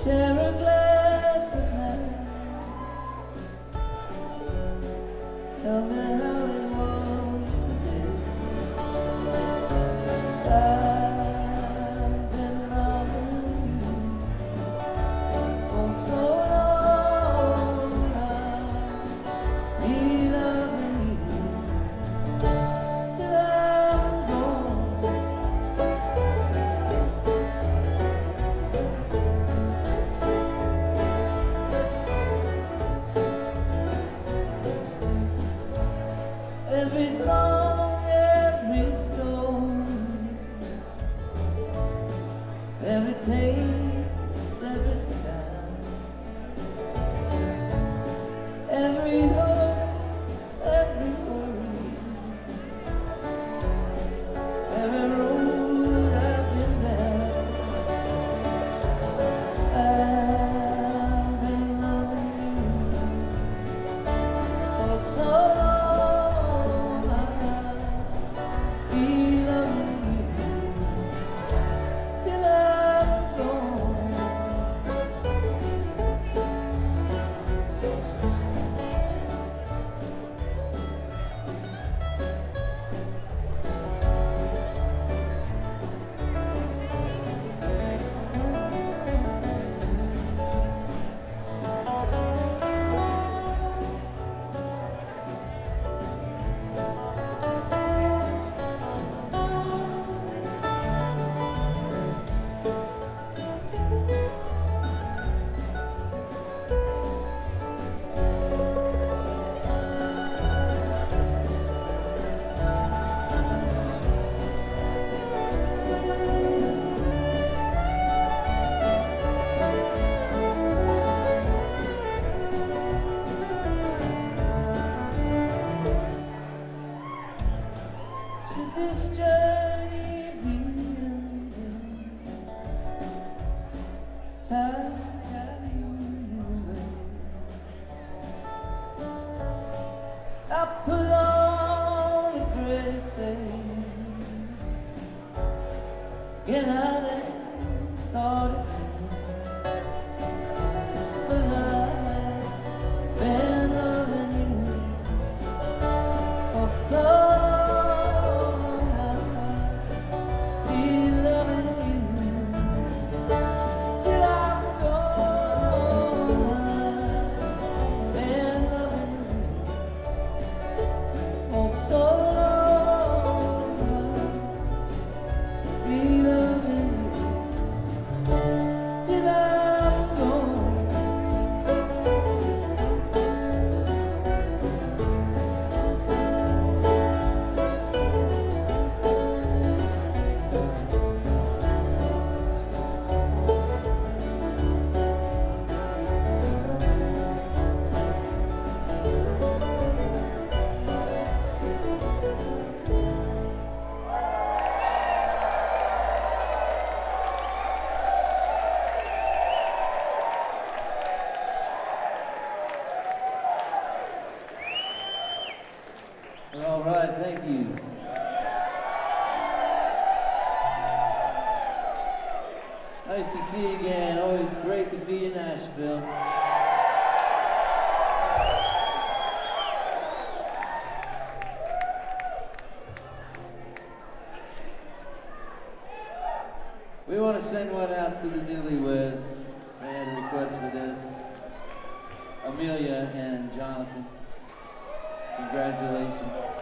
share a glass of night. Tell me how it was today. I've been loving you for so long. I'll be loving you till I'm gone. Every song, every story, every taste, every time, every hope, every worry, every road I've been down. I've been loving you for so long. Should this journey be ending, time carry you away. I put on a grey face, get out and start again. But I've been loving you for so long. All right, thank you. Nice to see you again. Always great to be in Nashville. We want to send one out to the newlyweds. They had a request for this. Amelia and Jonathan. Congratulations.